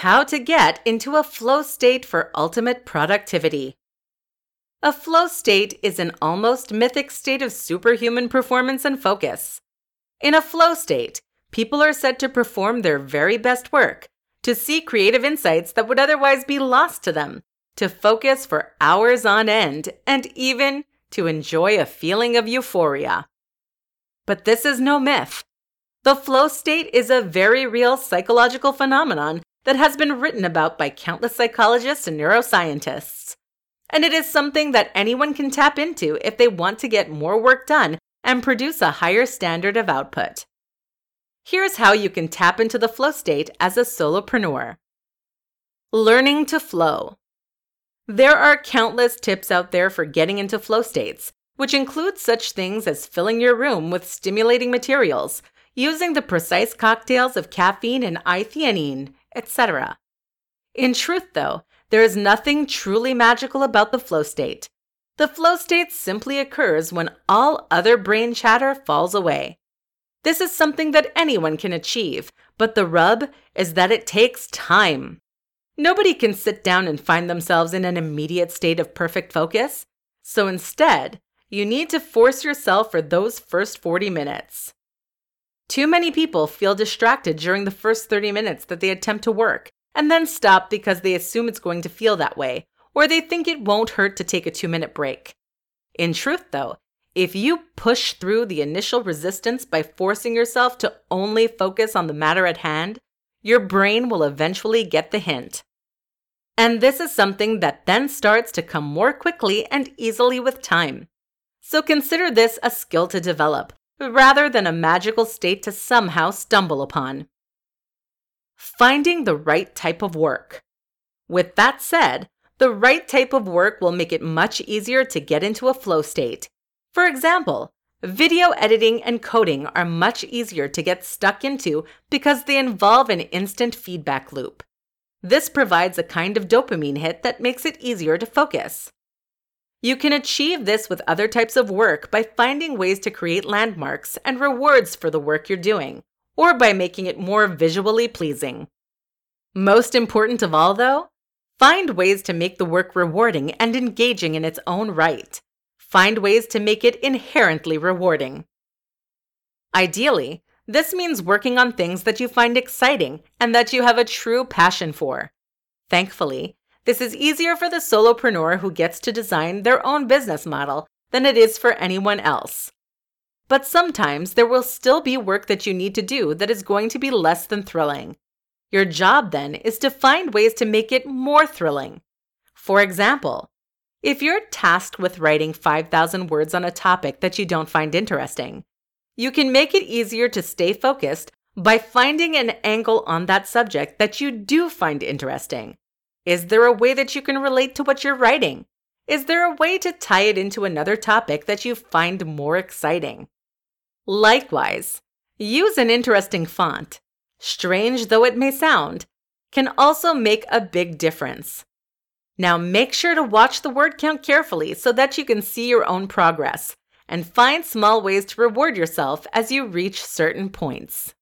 How to get into a flow state for ultimate productivity. A flow state is an almost mythic state of superhuman performance and focus. In a flow state, people are said to perform their very best work, to see creative insights that would otherwise be lost to them, to focus for hours on end, and even to enjoy a feeling of euphoria. But this is no myth. The flow state is a very real psychological phenomenon that has been written about by countless psychologists and neuroscientists. And it is something that anyone can tap into if they want to get more work done and produce a higher standard of output. Here's how you can tap into the flow state as a solopreneur. Learning to flow. There are countless tips out there for getting into flow states, which include such things as filling your room with stimulating materials, using the precise cocktails of caffeine and L-theanine, etc. In truth, though, there is nothing truly magical about the flow state. The flow state simply occurs when all other brain chatter falls away. This is something that anyone can achieve, but the rub is that it takes time. Nobody can sit down and find themselves in an immediate state of perfect focus, so instead, you need to force yourself for those first 40 minutes. Too many people feel distracted during the first 30 minutes that they attempt to work, and then stop because they assume it's going to feel that way, or they think it won't hurt to take a 2-minute break. In truth, though, if you push through the initial resistance by forcing yourself to only focus on the matter at hand, your brain will eventually get the hint. And this is something that then starts to come more quickly and easily with time. So consider this a skill to develop, rather than a magical state to somehow stumble upon. Finding the right type of work. With that said, the right type of work will make it much easier to get into a flow state. For example, video editing and coding are much easier to get stuck into because they involve an instant feedback loop. This provides a kind of dopamine hit that makes it easier to focus. You can achieve this with other types of work by finding ways to create landmarks and rewards for the work you're doing, or by making it more visually pleasing. Most important of all, though, find ways to make the work rewarding and engaging in its own right. Find ways to make it inherently rewarding. Ideally, this means working on things that you find exciting and that you have a true passion for. Thankfully, this is easier for the solopreneur who gets to design their own business model than it is for anyone else. But sometimes there will still be work that you need to do that is going to be less than thrilling. Your job then is to find ways to make it more thrilling. For example, if you're tasked with writing 5,000 words on a topic that you don't find interesting, you can make it easier to stay focused by finding an angle on that subject that you do find interesting. Is there a way that you can relate to what you're writing? Is there a way to tie it into another topic that you find more exciting? Likewise, use an interesting font. Strange though it may sound, can also make a big difference. Now make sure to watch the word count carefully so that you can see your own progress, and find small ways to reward yourself as you reach certain points.